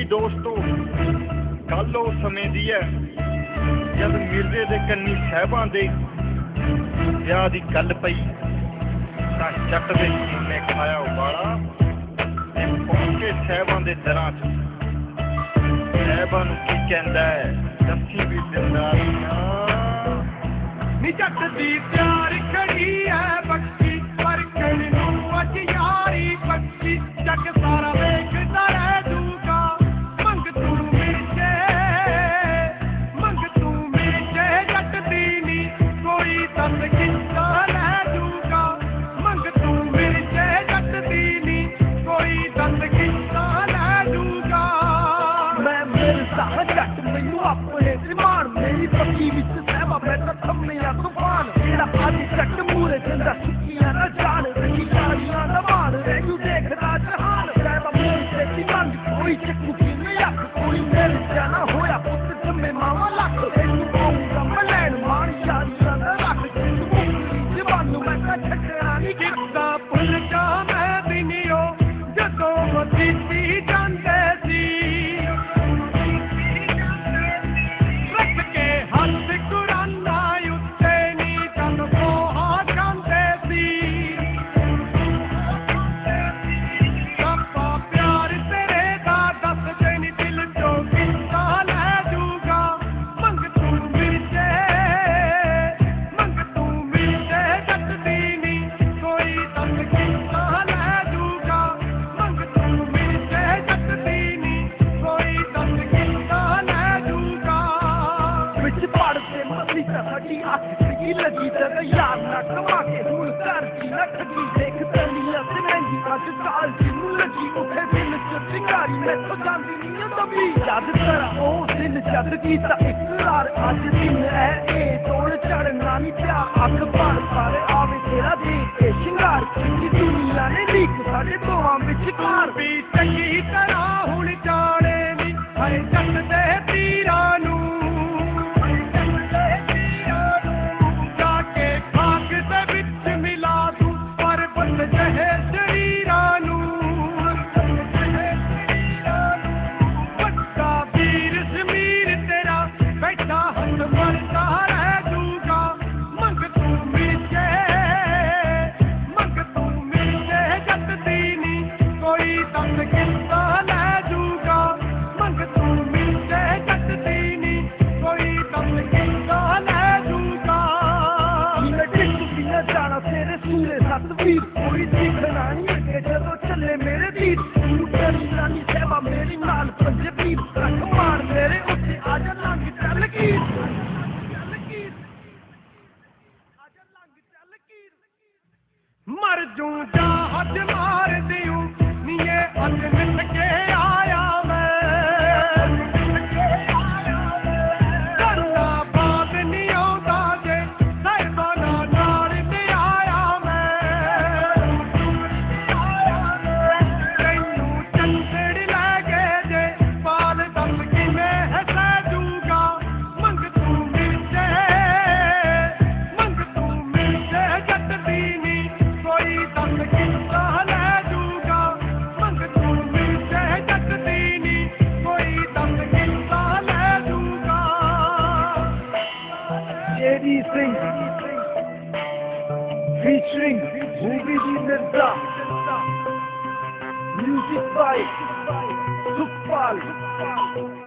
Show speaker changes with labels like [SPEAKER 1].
[SPEAKER 1] ਵੀ ਦੋਸਤੋ ਗੱਲ ਉਹ ਸਮੇਂ ਦੀ ਹੈ ਜਦ ਮਿਰਜ਼ੇ ਦੇ ਕੰਨੀ ਸਾਹਿਬਾਂ ਦੇ ਵਿਆਹ ਦੀ ਗੱਲ ਪਈ ਤਾਂ ਜੱਟ ਦੇ ਨੇ ਖਾਇਆ ਉਬਾਲਾ ਤੇ ਪਹੁੰਚ ਕੇ ਸਾਹਿਬਾਂ ਦੇ ਦਰਾਂ 'ਚ ਸਾਹਿਬਾਂ ਨੂੰ ਕੀ ਕਹਿੰਦਾ ਹੈ ਦੱਸੀ ਵੀ ਦਿਲਦਾਰੀਆਂ
[SPEAKER 2] ਨੀ ਜੱਟ ਦੀ ਪਿਆਰ ਖੜੀ ਹੈ ਬੱਚੀ ਪਰ ਕਿਹੜੀ ਨੂੰ ਅੱਜ ਯਾਰੀ ਬੱਚੀ ਜੱਗ ਸਾਰਾ ਵੇਖਦਾ ਰਹਿ ਜੂਗਾ ਮੰਗ ਤੂੰ ਮਿਰਜੇ ਜੱਟ ਦੀ ਨੀ ਕੋਈ ਦੱਸ ਕਿੱਦਾਂ ਲੈ ਜੂਗਾ ਮੰਗ ਤੂੰ ਮਿਰਜੇ ਜੱਟ ਦੀ ਨੀ ਕੋਈ ਦੱਸ ਕਿੱਦਾਂ ਲੈ ਜੂਗਾ ਮੈਂ ਮਿਲਦਾ ਜੱਟ ਮੈਨੂੰ ਆਪਣੇ ਜ਼ਮਾਨ ਮੇਰੀ ਪੱਕੀ ਵਿੱਚ ਸਹਿਬਾ ਬੈਠਾ ਥੰਮਿਆ ਤੂਫਾਨ ਜਿਹੜਾ ਅੱਜ ਜੱਟ ਮੂਰੇ ਜਿੰਦਾ ਸੁੱਕੀਆਂ ਨਾ ਜਾਣ ਰਹੀ ਸਾਰੀਆਂ ਦਾ ਮਾਣ ਰਹਿ ਦੇਖਦਾ ਜਹਾਨ ਸਹਿਬਾ ਮੂਰੇ ਤੇ ਕੀ ਮੰਗ ਕੋਈ ਚੱਕੂ ਕਿਵੇਂ ਅੱਖ ਕੋਈ ਮਿਲ ਜਾਣਾ ਹੋਇਆ ਪੁੱਤ ਜੰਮੇ ਮਾਵਾ ਲੱਖ ਤੈਨੂੰ ਪਾਉਂਗਾ ਮੈਂ ਲੈਣ ਮਾਣ ਯਾਰੀਆਂ ਦਾ ਰੱਖ ਤੈਨੂੰ ਮੁਕਤੀ ਜਵਾਨ ਨੂੰ ਮੈਂ ਤਾਂ ਛੱਡਣਾ ਨਹੀਂ ਕਿੱਦਾਂ ਭੁੱਲ ਜਾ ਮੈਂ ਵੀ ਨੀ ਉਹ ਜਦੋਂ ਮਦੀਤੀ ਜਾਂਦੇ ਸੀ लगी जगह यार ना कमा के हुन कर की न ठगी देख तलिया से महंगी आज काल की लगी उठे दिल च चिंगारी मैं तो जानती नहीं तभी याद करा ओ दिल जग की ता इकरार आज दिन है ए तोड़ चढ़ना नहीं प्या अख पार पार आवे तेरा देख के शिंगार की दुनिया ने लीक साडे दोवां विचकार भी चंगी तरह हुन जाने नी हाय जट दे पीरां नू कोई दिखना नहीं है जदों चले मेरे तीर तेरी रानी सेवा मेरी नाल पंजे पीर रख मार मेरे उत्ते आजा लंघ चल कीर मर जूं जा हज मार दियूं नीए अज मिट के आया मैं करना बात नहीं आउंदा जे साहिबा नाल ते आया featuring Movie Mirza, music by Sukhpal.